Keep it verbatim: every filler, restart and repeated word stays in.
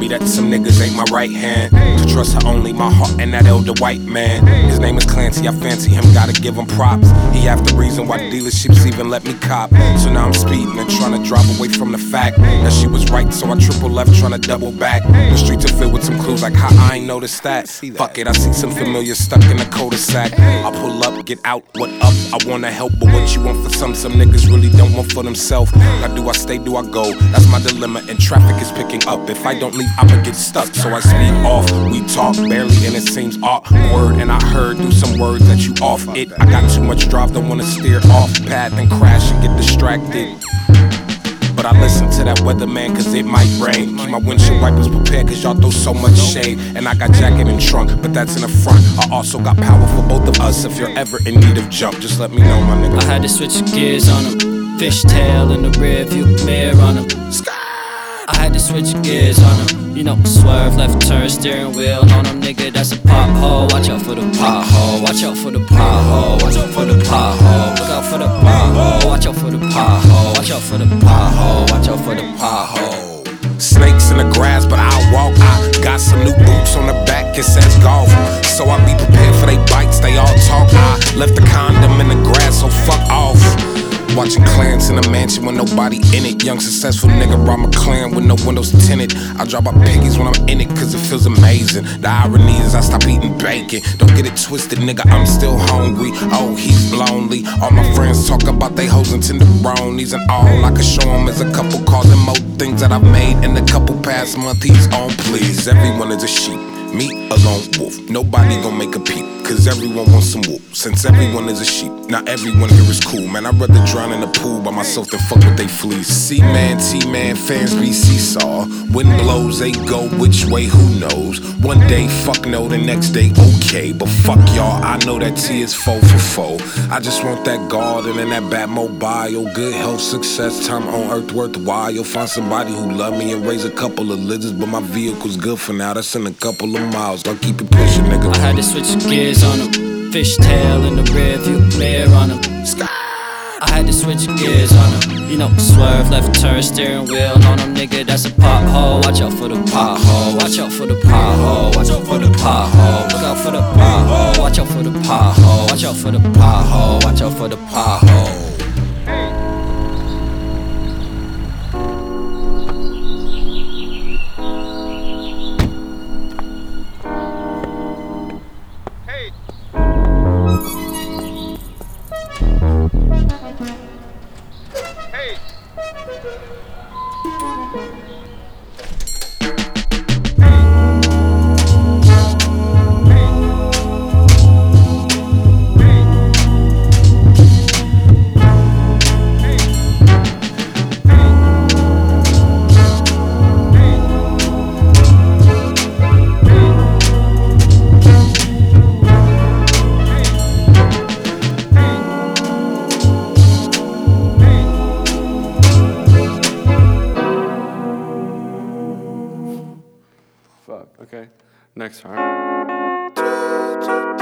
me that some niggas ain't my right hand. To trust her only my heart and that elder white man. His name is Clancy, I fancy him, gotta give him props. He half the reason why dealerships even let me cop. So now I'm speeding and trying to drive away from the fact that she was right, so I triple left trying to double back. The streets are filled with some clues like how I ain't noticed that. Fuck it, I see some familiar stuck in the cul-de-sac. I pull up, get out, what up? I wanna help, but what you want for some, some niggas really don't want for themselves. Now do I stay, do I go? That's my dilemma, and traffic is picking up. If I don't leave, I'ma get stuck. So I speak off, we talk barely, and it seems awkward. And I heard through some words that you off it. I got too much drive, don't wanna steer off path and crash and get distracted. But I listen to that weatherman cause it might rain. Keep my windshield wipers prepared cause y'all throw so much shade. And I got jacket and trunk, but that's in the front. I also got power for both of us. If you're ever in need of jump, just let me know, my nigga. I had to switch gears on him. Fishtail in the rear view mirror on him. I had to switch gears on him. You know, swerve, left turn, steering wheel on him, nigga, that's a pothole. Watch out for the pothole, watch out for the pothole, watch out for the pothole, look out for the pothole, watch out for the pothole, watch out for the pothole, watch out for the pothole. Snakes in the grass, but I'll walk. I got some new boots on the back, it says golf. So I be prepared for they bites, they all talk. I left the condom in the grass, so fuck off. Watching clans in a mansion with nobody in it. Young successful nigga rob my clan with no windows tinted. I drop my piggies when I'm in it cause it feels amazing. The irony is I stop eating bacon. Don't get it twisted, nigga, I'm still hungry. Oh, he's lonely. All my friends talk about they hoes and tenderonis. And all I can show them is a couple cars and more things that I've made in a couple past months. He's on please. Everyone is a sheep, me a lone wolf. Nobody gon' make a peep cause everyone wants some whoop. Since everyone is a sheep, not everyone here is cool. Man, I'd rather drown in the pool by myself than fuck with they fleas. C-man, T-man, fans be seesaw. Wind blows, they go which way, who knows. One day, fuck no, the next day, okay. But fuck y'all, I know that T is four for four. I just want that garden and that Batmobile. Good health, success, time on earth worthwhile. You'll find somebody who love me and raise a couple of lizards. But my vehicle's good for now, that's in a couple of miles. I'll keep it pushing, nigga. I had to switch gears on him. Fishtail in the rear view mirror on him. I had to switch gears on him. You know, swerve, left turn, steering wheel on him, nigga, that's a pothole. Watch out for the pothole, watch out for the pothole, watch out for the pothole, look out for the pothole, watch out for the pothole, watch out for the pothole, watch out for the pothole. Fuck, okay. Next time.